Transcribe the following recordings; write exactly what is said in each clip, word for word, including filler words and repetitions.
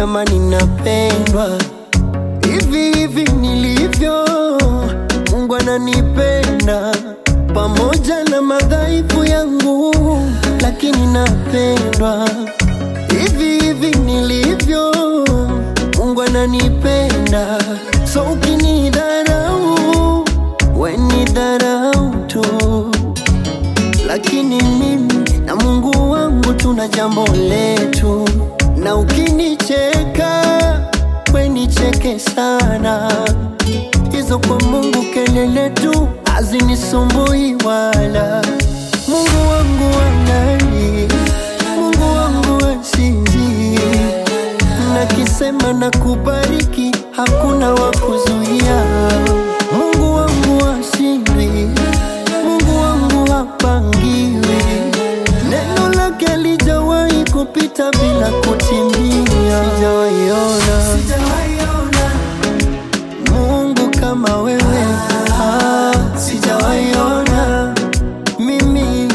kama ninapendwa hivi hivi nilivyo. Mungu ananipenda pamoja na madhaifu yangu, lakini napendwa hivi hivi nilivyo. Mungu ananipenda, so ukinidharau we nidharau tu, lakini mimi na Mungu wangu tuna jambo letu. Na ukinicheka we nicheke sana, hizo kwa Mungu kelele tu hazinisumbui wala. Mungu wangu anani, Mungu wangu asizi, nakisema na kubariki hakuna wa kuzuia. Mungu wangu ashindwi, Mungu wangu hapangiwi, neno lake lijawahi kupita bila kutimia. Sijawaiona, sijawaiona Mungu kama wewe, ah, sijawaiona mimi,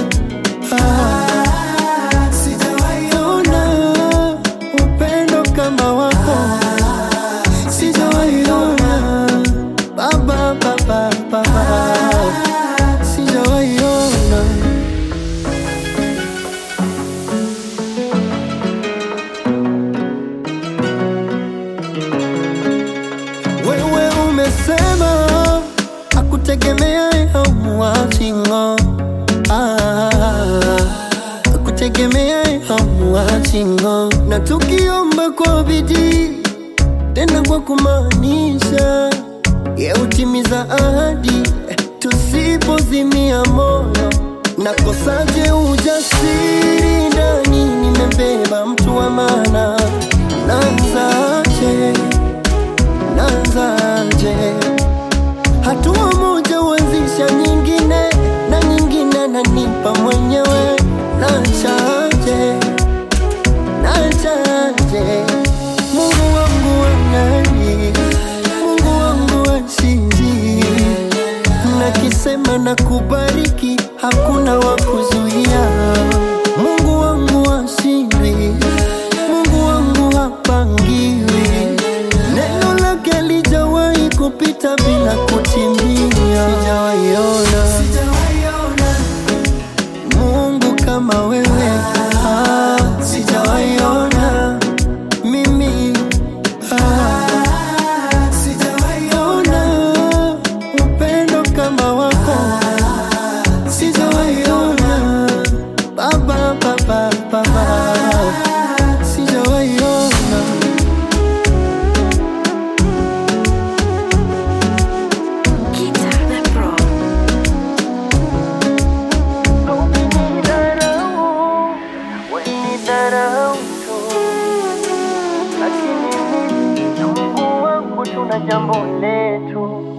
ah, sijawaiona upendo kama wako, sijawaiona baba baba baba, sijawaiona. Wewe umesema akutegemea hamuachingo, ah, akutegemea hamuachingo, na tukiomba kwa bidii tena kwa kumaanisha, ye utimiza ahadi tusipozimia moyo. Nakosaje ujasiri ndani, nimebeba mtu wa maana. Naanzaje, naanzaje? Hatua moja huanzisha nyingine, na nyingine nanipa mwenyewe. Naanzaje, naanzaje? Mungu wangu anani, Mungu wangu asizi, nakisema na kubariki hakuna wa kuzuia. Mungu wangu ashindwi, Mungu wangu hapangiwi, neno lake lijawahi kupita bila kutimia. Sijawaiona, sijawaiona Mungu kama wewe, ah, sijawaiona mimi, ah, sijawaiona upendo kama wako, sijawaiona baba baba baba, sijawaiona. Lakini mimi na Mungu wangu tuna jambo letu.